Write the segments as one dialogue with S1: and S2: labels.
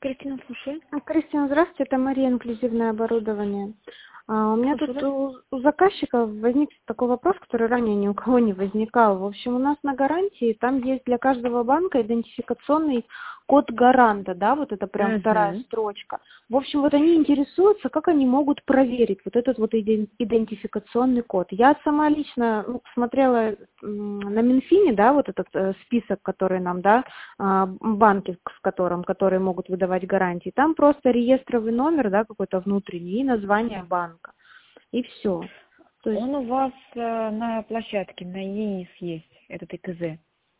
S1: Кристина, слушай.
S2: Кристина, здравствуйте, это Мария, инклюзивное оборудование. У меня тут у заказчика возник такой вопрос, который ранее ни у кого не возникал. В общем, у нас на гарантии там есть для каждого банка идентификационный код гаранта, да, вот это прям вторая строчка. В общем, вот они интересуются, как они могут проверить вот этот вот идентификационный код. Я сама лично смотрела на Минфине, да, вот этот список, который нам, да, банки, которые могут выдавать гарантии. Там просто реестровый номер, да, какой-то внутренний и название банка. И все.
S1: То есть... Он у вас на площадке, на ЕИС есть, этот ИКЗ?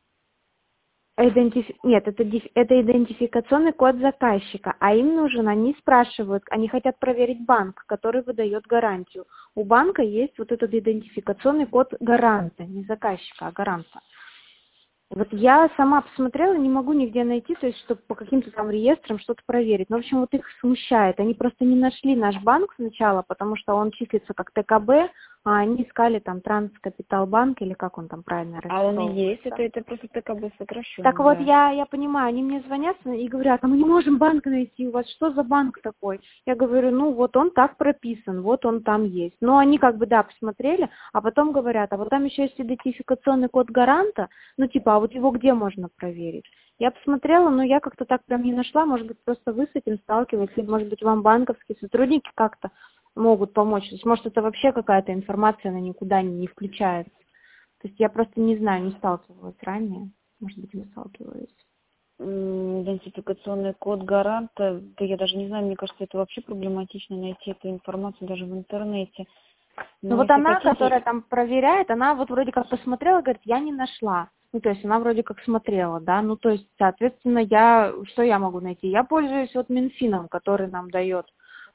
S2: Нет, это идентификационный код заказчика, а им нужен, они спрашивают, они хотят проверить банк, который выдает гарантию. У банка есть вот этот идентификационный код гаранта, не заказчика, а гаранта. Вот я сама посмотрела, не могу нигде найти, то есть, чтобы по каким-то там реестрам что-то проверить. Но, в общем, вот их смущает. Они просто не нашли наш банк сначала, потому что он числится как ТКБ, а они искали там Транскапиталбанк, или как он там правильно расписывается.
S1: А он и есть, это просто ТКБ сокращенно.
S2: Так вот, я понимаю, они мне звонят и говорят, а мы не можем банк найти, у вас что за банк такой? Я говорю, ну вот он так прописан, вот он там есть. Но они как бы, да, посмотрели, а потом говорят, а вот там еще есть идентификационный код гаранта, ну типа, а вот его где можно проверить? Я посмотрела, но я как-то так прям не нашла, может быть, просто вы с этим сталкиваетесь, или, может быть, вам банковские сотрудники как-то могут помочь. То есть, может, это вообще какая-то информация, она никуда не включается. То есть я просто не знаю, не сталкивалась ранее. Может быть, вы сталкивались.
S1: Идентификационный код гаранта, да я даже не знаю, мне кажется, это вообще проблематично найти эту информацию даже в интернете.
S2: Ну вот она, которая там проверяет, она вот вроде как посмотрела, говорит, я не нашла. Ну, то есть она вроде как смотрела, да, ну, то есть, соответственно, что я могу найти? Я пользуюсь вот Минфином, который нам дает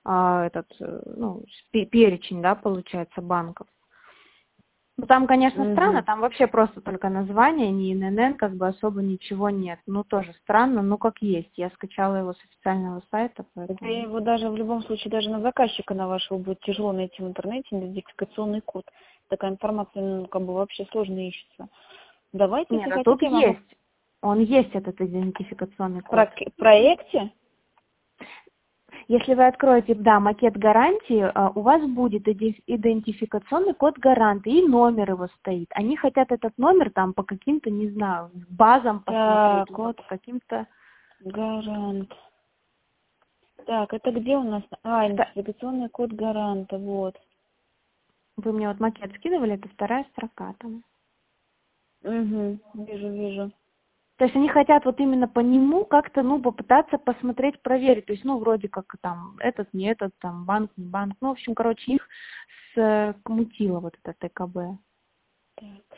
S2: перечень, да, получается, банков. Ну, там, конечно, странно, там вообще просто только название, не ИНН, как бы особо ничего нет. Ну, тоже странно, но как есть. Я скачала его с официального сайта, поэтому...
S1: Это его даже в любом случае, даже на заказчика на вашего будет тяжело найти в интернете идентификационный код. Такая информация, ну, как бы вообще сложно ищется. Давайте,
S2: нет,
S1: если
S2: а
S1: хотите,
S2: тут есть. Он есть, этот идентификационный код.
S1: В проекте?
S2: Если вы откроете, да, макет гарантии, у вас будет идентификационный код гаранта, и номер его стоит. Они хотят этот номер там по каким-то, не знаю, базам посмотреть,
S1: Так, вот
S2: по каким-то...
S1: Гарант. Так, это где у нас? Идентификационный код гаранта, вот.
S2: Вы мне вот макет скидывали, это вторая строка там.
S1: Вижу.
S2: То есть они хотят вот именно по нему как-то, попытаться посмотреть, проверить. То есть, вроде как там этот, не этот, там банк, не банк. Ну, в общем, короче, их смутило вот это ТКБ.
S1: Так.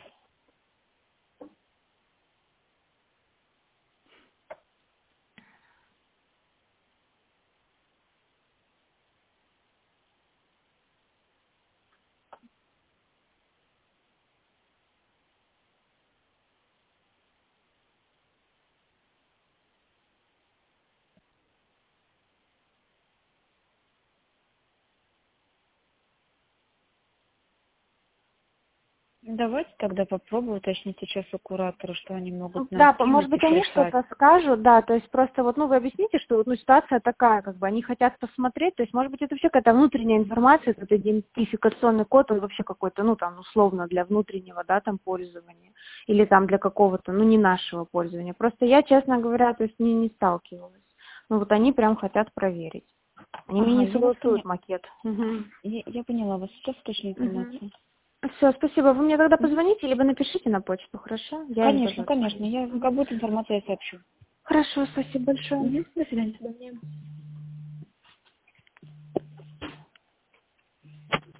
S1: Давайте тогда попробую уточнить сейчас у куратора, что они могут нам
S2: Да,
S1: скинуть
S2: может
S1: и
S2: быть, они
S1: прислать.
S2: что-то скажут, да, то есть просто вот, вы объясните, что ситуация такая, как бы они хотят посмотреть, то есть, может быть, это вообще какая-то внутренняя информация, этот идентификационный код, он вообще какой-то, условно для внутреннего, да, там пользования, или там для какого-то, не нашего пользования. Просто я, честно говоря, то есть не сталкивалась. Вот они прям хотят проверить. Они мне не согласуют макет.
S1: Я поняла вас. Сейчас уточню информацию.
S2: Все, спасибо. Вы мне тогда позвоните, либо напишите на почту, хорошо?
S1: Конечно. Я как будет информация, я сообщу.
S2: Хорошо, спасибо большое.
S1: До свидания.